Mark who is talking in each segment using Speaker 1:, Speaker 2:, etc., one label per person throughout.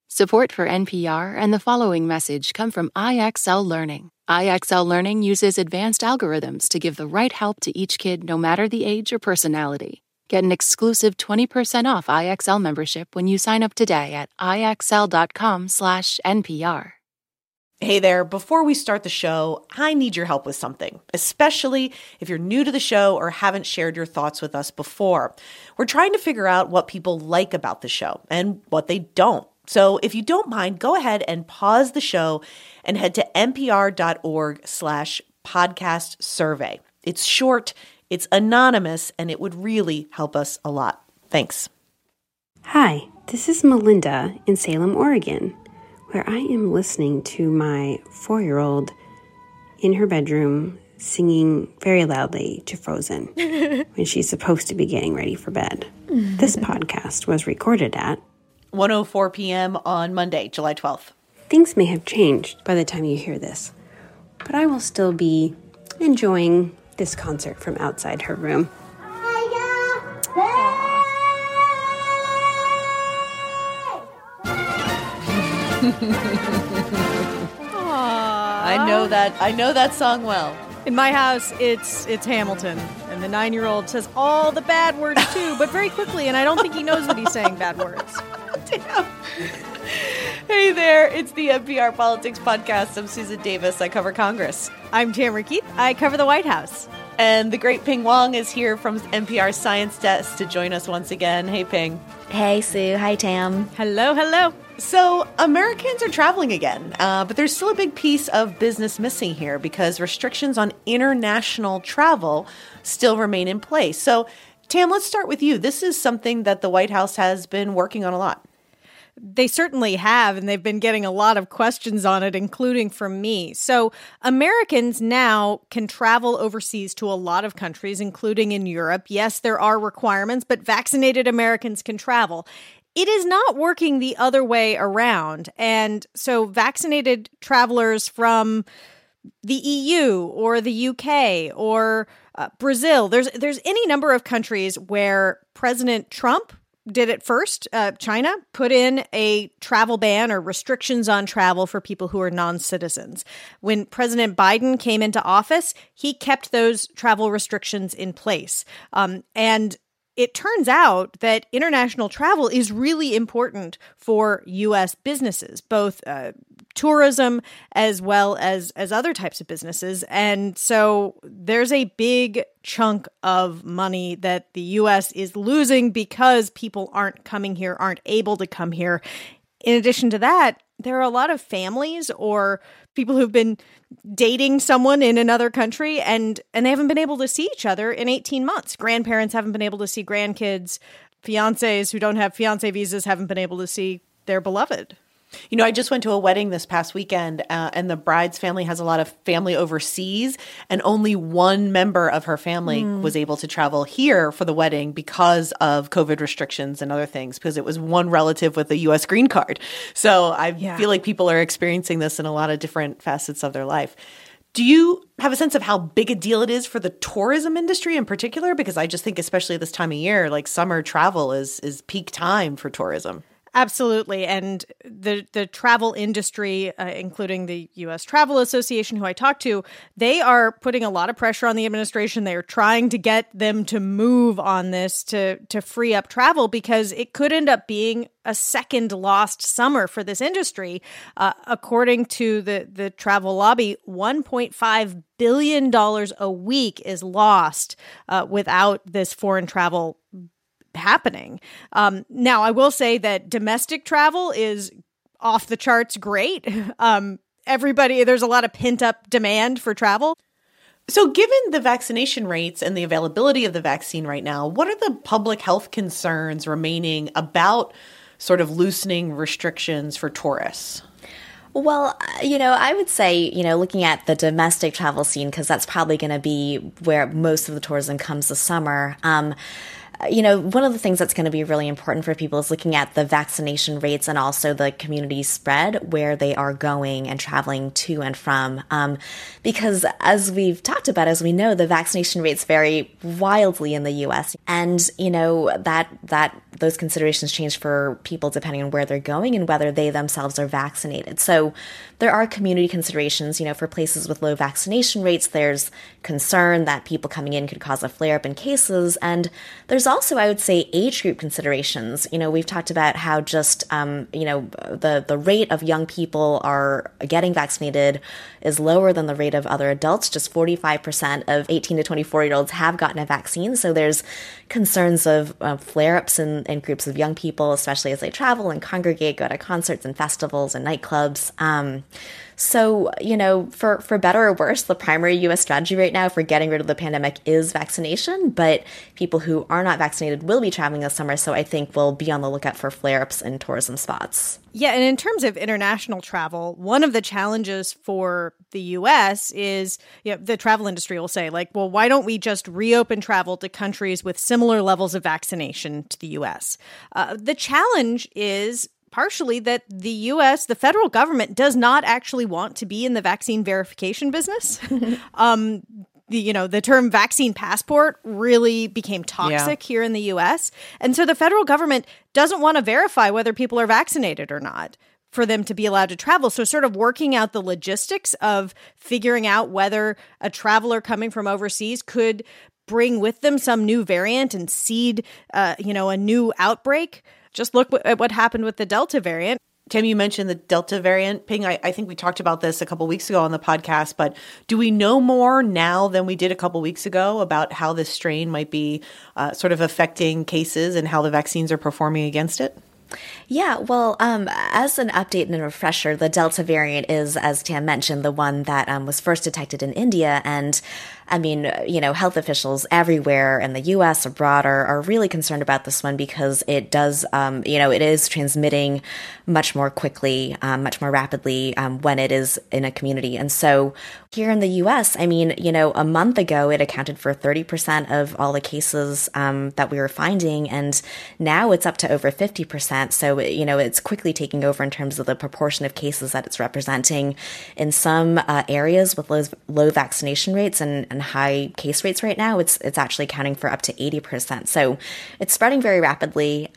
Speaker 1: Support for NPR and the following message come from IXL Learning. IXL Learning uses advanced algorithms to give the right help to each kid no matter the age or personality. Get an exclusive 20% off IXL membership when you sign up today at IXL.com/NPR.
Speaker 2: Hey there, before we start the show, I need your help with something, especially if you're new to the show or haven't shared your thoughts with us before. We're trying to figure out what people like about the show and what they don't. So if you don't mind, go ahead and pause the show and head to npr.org/podcast survey. It's short, it's anonymous, and it would really help us a lot. Thanks.
Speaker 3: Hi, this is Melinda in Salem, Oregon, where I am listening to my 4-year-old in her bedroom singing very loudly to Frozen when she's supposed to be getting ready for bed. This podcast was recorded at
Speaker 2: 1:04 p.m. on Monday, July 12th.
Speaker 3: Things may have changed by the time you hear this, but I will still be enjoying this concert from outside her room.
Speaker 2: I know that song well.
Speaker 4: In my house, it's Hamilton, and the 9-year-old says all the bad words too, but very quickly, and I don't think he knows that he's saying bad words.
Speaker 2: Damn. Hey there, it's the NPR Politics Podcast. I'm Susan Davis. I cover Congress.
Speaker 4: I'm Tamara Keith. I cover the White House.
Speaker 2: And the great Ping Wong is here from NPR Science Desk to join us once again. Hey, Ping.
Speaker 5: Hey, Sue. Hi, Tam.
Speaker 4: Hello, hello.
Speaker 2: So Americans are traveling again, but there's still a big piece of business missing here because restrictions on international travel still remain in place. So, Tam, let's start with you. This is something that the White House has been working on a lot.
Speaker 4: They certainly have, and they've been getting a lot of questions on it, including from me. So Americans now can travel overseas to a lot of countries, including in Europe. Yes, there are requirements, but vaccinated Americans can travel. It is not working the other way around. And so vaccinated travelers from the EU or the UK or Brazil, there's any number of countries where President Trump did it first. China put in a travel ban or restrictions on travel for people who are non-citizens. When President Biden came into office, he kept those travel restrictions in place. And it turns out that international travel is really important for U.S. businesses, both tourism as well as other types of businesses. And so there's a big chunk of money that the U.S. is losing because people aren't coming here, aren't able to come here. In addition to that, there are a lot of families or people who've been dating someone in another country and they haven't been able to see each other in 18 months. Grandparents haven't been able to see grandkids. Fiancés who don't have fiancé visas haven't been able to see their beloved.
Speaker 2: You know, I just went to a wedding this past weekend, and the bride's family has a lot of family overseas, and only one member of her family was able to travel here for the wedding because of COVID restrictions and other things, because it was one relative with a U.S. green card. So I feel like people are experiencing this in a lot of different facets of their life. Do you have a sense of how big a deal it is for the tourism industry in particular? Because I just think especially this time of year, like summer travel is peak time for tourism.
Speaker 4: Absolutely. And the travel industry, including the U.S. Travel Association, who I talked to, they are putting a lot of pressure on the administration. They are trying to get them to move on this to free up travel because it could end up being a second lost summer for this industry. According to the travel lobby, $1.5 billion a week is lost without this foreign travel happening. Now, I will say that domestic travel is off the charts great. There's a lot of pent up demand for travel.
Speaker 2: So given the vaccination rates and the availability of the vaccine right now, what are the public health concerns remaining about sort of loosening restrictions for tourists?
Speaker 5: Well, I would say, looking at the domestic travel scene, because that's probably going to be where most of the tourism comes this summer, one of the things that's going to be really important for people is looking at the vaccination rates and also the community spread where they are going and traveling to and from. Because as we've talked about, as we know, the vaccination rates vary wildly in the U.S. And, that those considerations change for people depending on where they're going and whether they themselves are vaccinated. So there are community considerations, for places with low vaccination rates. There's concern that people coming in could cause a flare-up in cases. And there's also, I would say, age group considerations. We've talked about how just, the rate of young people are getting vaccinated is lower than the rate of other adults. Just 45% of 18 to 24-year-olds have gotten a vaccine. So there's concerns of flare-ups in groups of young people, especially as they travel and congregate, go to concerts and festivals and nightclubs. So, for better or worse, the primary U.S. strategy right now for getting rid of the pandemic is vaccination, but people who are not vaccinated will be traveling this summer, so I think we'll be on the lookout for flare-ups in tourism spots.
Speaker 4: Yeah, and in terms of international travel, one of the challenges for the U.S. is, the travel industry will say, why don't we just reopen travel to countries with similar levels of vaccination to the U.S.? The challenge is partially that the U.S., the federal government, does not actually want to be in the vaccine verification business. The term vaccine passport really became toxic here in the U.S. And so the federal government doesn't want to verify whether people are vaccinated or not for them to be allowed to travel. So sort of working out the logistics of figuring out whether a traveler coming from overseas could bring with them some new variant and seed, a new outbreak. Just look at what happened with the Delta variant.
Speaker 2: Tim, you mentioned the Delta variant. Ping, I think we talked about this a couple weeks ago on the podcast, but do we know more now than we did a couple weeks ago about how this strain might be sort of affecting cases and how the vaccines are performing against it?
Speaker 5: Yeah, well, as an update and a refresher, the Delta variant is, as Tam mentioned, the one that was first detected in India. And health officials everywhere in the U.S. abroad are really concerned about this one because it does, it is transmitting much more quickly, much more rapidly when it is in a community. And so here in the U.S., a month ago, it accounted for 30% of all the cases that we were finding. And now it's up to over 50%. So, it's quickly taking over in terms of the proportion of cases that it's representing. In some areas with low vaccination rates and high case rates right now, it's actually accounting for up to 80%. So it's spreading very rapidly.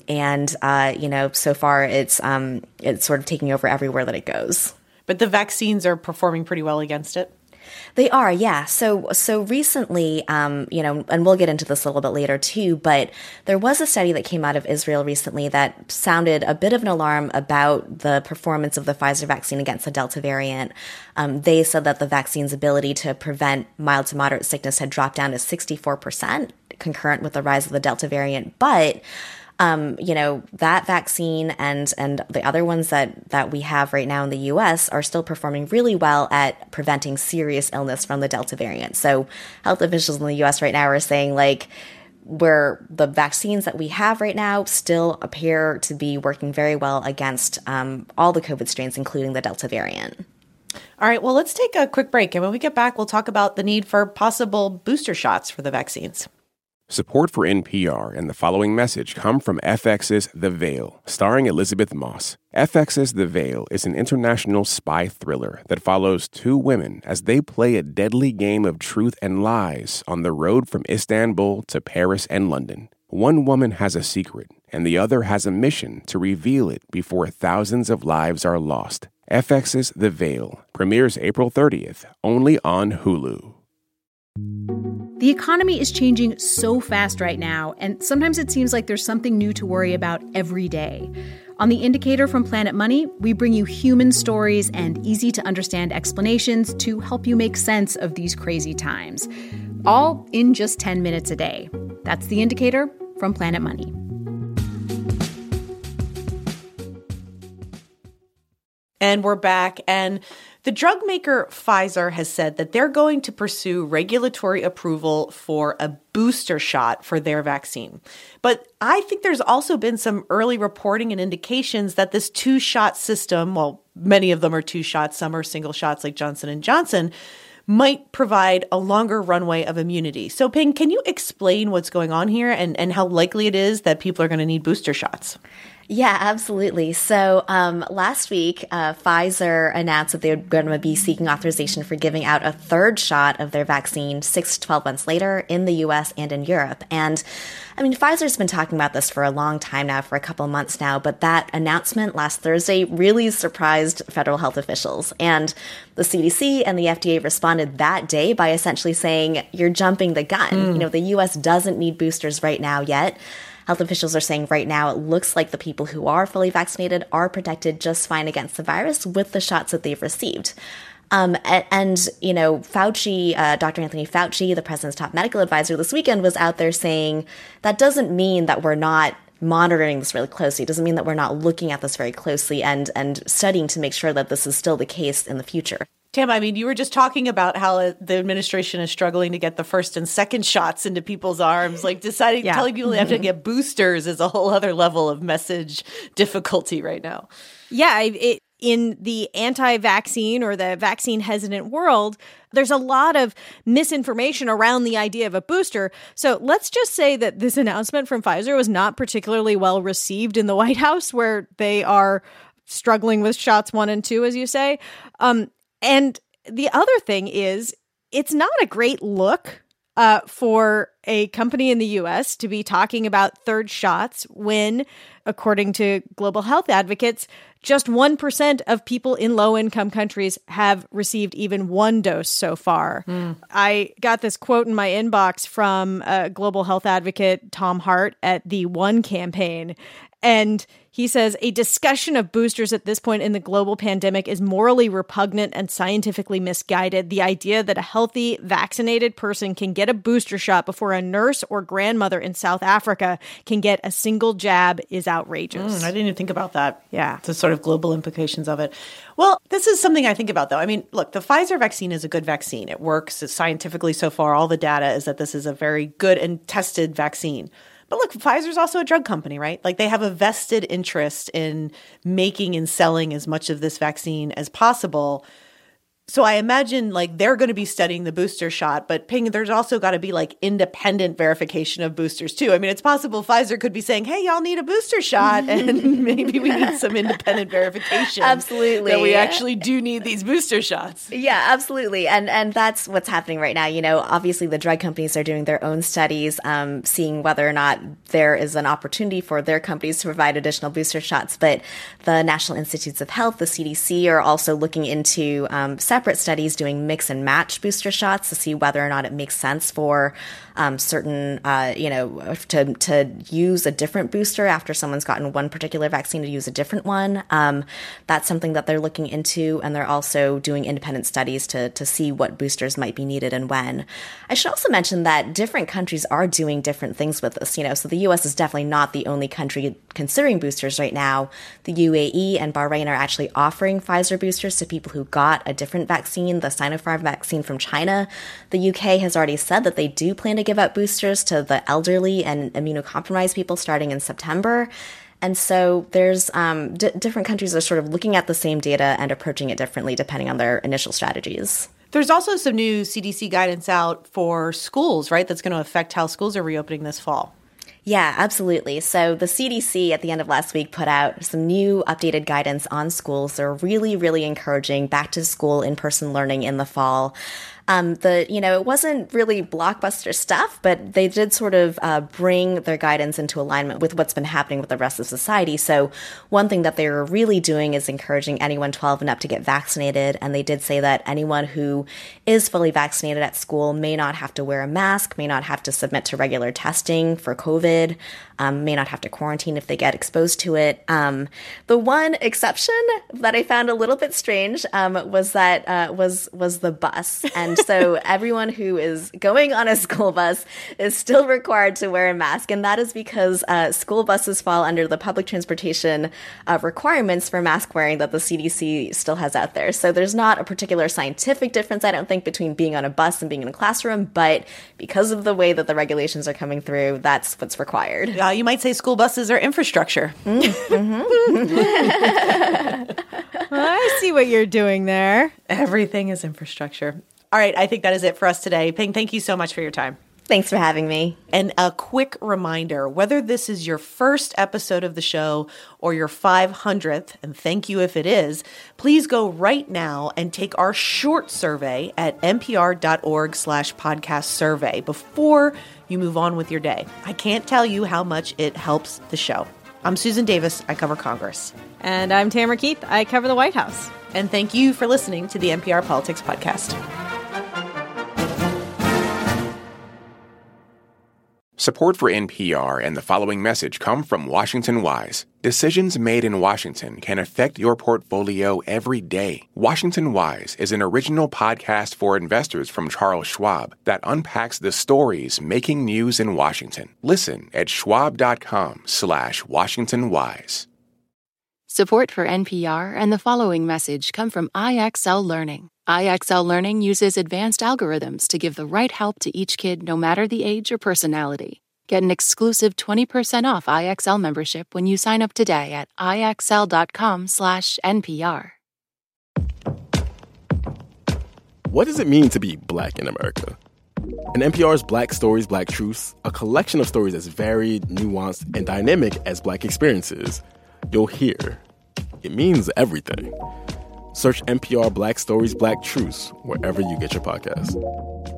Speaker 5: So far it's sort of taking over everywhere that it goes.
Speaker 2: But the vaccines are performing pretty well against it.
Speaker 5: They are, yeah. So recently, and we'll get into this a little bit later too, but there was a study that came out of Israel recently that sounded a bit of an alarm about the performance of the Pfizer vaccine against the Delta variant. They said that the vaccine's ability to prevent mild to moderate sickness had dropped down to 64%, concurrent with the rise of the Delta variant. But that vaccine and the other ones that we have right now in the U.S. are still performing really well at preventing serious illness from the Delta variant. So health officials in the U.S. right now are saying where the vaccines that we have right now still appear to be working very well against all the COVID strains, including the Delta variant.
Speaker 2: All right, well, let's take a quick break. And when we get back, we'll talk about the need for possible booster shots for the vaccines.
Speaker 6: Support for NPR and the following message come from FX's The Veil, starring Elizabeth Moss. FX's The Veil is an international spy thriller that follows two women as they play a deadly game of truth and lies on the road from Istanbul to Paris and London. One woman has a secret, and the other has a mission to reveal it before thousands of lives are lost. FX's The Veil premieres April 30th, only on Hulu.
Speaker 7: The economy is changing so fast right now, and sometimes it seems like there's something new to worry about every day. On The Indicator from Planet Money, we bring you human stories and easy-to-understand explanations to help you make sense of these crazy times. All in just 10 minutes a day. That's The Indicator from Planet Money.
Speaker 2: And we're back, and the drug maker Pfizer has said that they're going to pursue regulatory approval for a booster shot for their vaccine. But I think there's also been some early reporting and indications that this two-shot system, well, many of them are two shots, some are single shots like Johnson & Johnson, might provide a longer runway of immunity. So, Ping, can you explain what's going on here and how likely it is that people are going to need booster shots?
Speaker 5: Yeah, absolutely. So last week, Pfizer announced that they're going to be seeking authorization for giving out a third shot of their vaccine 6 to 12 months later in the U.S. and in Europe. And I mean, Pfizer's been talking about this for a long time now, for a couple of months now, but that announcement last Thursday really surprised federal health officials. And the CDC and the FDA responded that day by essentially saying, you're jumping the gun. You know, the U.S. doesn't need boosters right now yet. Health officials are saying right now it looks like the people who are fully vaccinated are protected just fine against the virus with the shots that they've received. And you know, Fauci, Dr. Anthony Fauci, the president's top medical advisor this weekend, was out there saying that doesn't mean that we're not monitoring this really closely. It doesn't mean that we're not looking at this very closely and studying to make sure that this is still the case in the future.
Speaker 2: Tam, I mean, you were just talking about how the administration is struggling to get the first and second shots into people's arms. Like telling people they have to get boosters is a whole other level of message difficulty right now.
Speaker 4: Yeah, in the anti-vaccine or the vaccine hesitant world, there's a lot of misinformation around the idea of a booster. So let's just say that this announcement from Pfizer was not particularly well received in the White House, where they are struggling with shots 1 and 2, as you say. And the other thing is, it's not a great look for a company in the U.S. to be talking about third shots when, according to global health advocates, just 1% of people in low-income countries have received even one dose so far. I got this quote in my inbox from global health advocate Tom Hart at the One campaign. And he says, a discussion of boosters at this point in the global pandemic is morally repugnant and scientifically misguided. The idea that a healthy, vaccinated person can get a booster shot before a nurse or grandmother in South Africa can get a single jab is outrageous.
Speaker 2: I didn't even think about that.
Speaker 4: Yeah.
Speaker 2: The sort of global implications of it. Well, this is something I think about, though. I mean, look, the Pfizer vaccine is a good vaccine. It works scientifically so far. All the data is that this is a very good and tested vaccine. But look, Pfizer's also a drug company, right? Like, they have a vested interest in making and selling as much of this vaccine as possible. So I imagine, like, they're going to be studying the booster shot, but Ping, there's also got to be, like, independent verification of boosters, too. I mean, it's possible Pfizer could be saying, hey, y'all need a booster shot, and maybe we need some independent verification.
Speaker 5: Absolutely.
Speaker 2: That we actually do need these booster shots.
Speaker 5: Yeah, absolutely. And that's what's happening right now. You know, obviously the drug companies are doing their own studies, seeing whether or not there is an opportunity for their companies to provide additional booster shots. But the National Institutes of Health, the CDC, are also looking into separate studies doing mix and match booster shots to see whether or not it makes sense for certain, to use a different booster after someone's gotten one particular vaccine to use a different one. That's something that they're looking into, and they're also doing independent studies to see what boosters might be needed and when. I should also mention that different countries are doing different things with this, so the U.S. is definitely not the only country considering boosters right now. The UAE and Bahrain are actually offering Pfizer boosters to people who got a different vaccine, the Sinopharm vaccine from China. The UK has already said that they do plan to give out boosters to the elderly and immunocompromised people starting in September. And so there's different countries are sort of looking at the same data and approaching it differently depending on their initial strategies.
Speaker 2: There's also some new CDC guidance out for schools, right? That's going to affect how schools are reopening this fall.
Speaker 5: Yeah, absolutely. So the CDC at the end of last week put out some new updated guidance on schools. They're really, really encouraging back to school in-person learning in the fall. It wasn't really blockbuster stuff, but they did sort of bring their guidance into alignment with what's been happening with the rest of society. So one thing that they were really doing is encouraging anyone 12 and up to get vaccinated. And they did say that anyone who is fully vaccinated at school may not have to wear a mask, may not have to submit to regular testing for COVID, may not have to quarantine if they get exposed to it. The one exception that I found a little bit strange was the bus. And so everyone who is going on a school bus is still required to wear a mask. And that is because school buses fall under the public transportation requirements for mask wearing that the CDC still has out there. So there's not a particular scientific difference, I don't think, between being on a bus and being in a classroom. But because of the way that the regulations are coming through, that's what's required.
Speaker 2: You might say school buses are infrastructure.
Speaker 4: I see what you're doing there.
Speaker 2: Everything is infrastructure. All right, I think that is it for us today. Ping, thank you so much for your time.
Speaker 5: Thanks for having me.
Speaker 2: And a quick reminder, whether this is your first episode of the show or your 500th, and thank you if it is, please go right now and take our short survey at npr.org/podcast survey before you move on with your day. I can't tell you how much it helps the show. I'm Susan Davis. I cover Congress.
Speaker 4: And I'm Tamara Keith. I cover the White House.
Speaker 2: And thank you for listening to the NPR Politics Podcast.
Speaker 6: Support for NPR and the following message come from Washington Wise. Decisions made in Washington can affect your portfolio every day. Washington Wise is an original podcast for investors from Charles Schwab that unpacks the stories making news in Washington. Listen at schwab.com/WashingtonWise.
Speaker 1: Support for NPR and the following message come from IXL Learning. IXL Learning uses advanced algorithms to give the right help to each kid no matter the age or personality. Get an exclusive 20% off IXL membership when you sign up today at IXL.com/NPR.
Speaker 8: What does it mean to be Black in America? In NPR's Black Stories, Black Truths, a collection of stories as varied, nuanced, and dynamic as Black experiences, you'll hear it means everything. Search NPR Black Stories, Black Truths wherever you get your podcasts.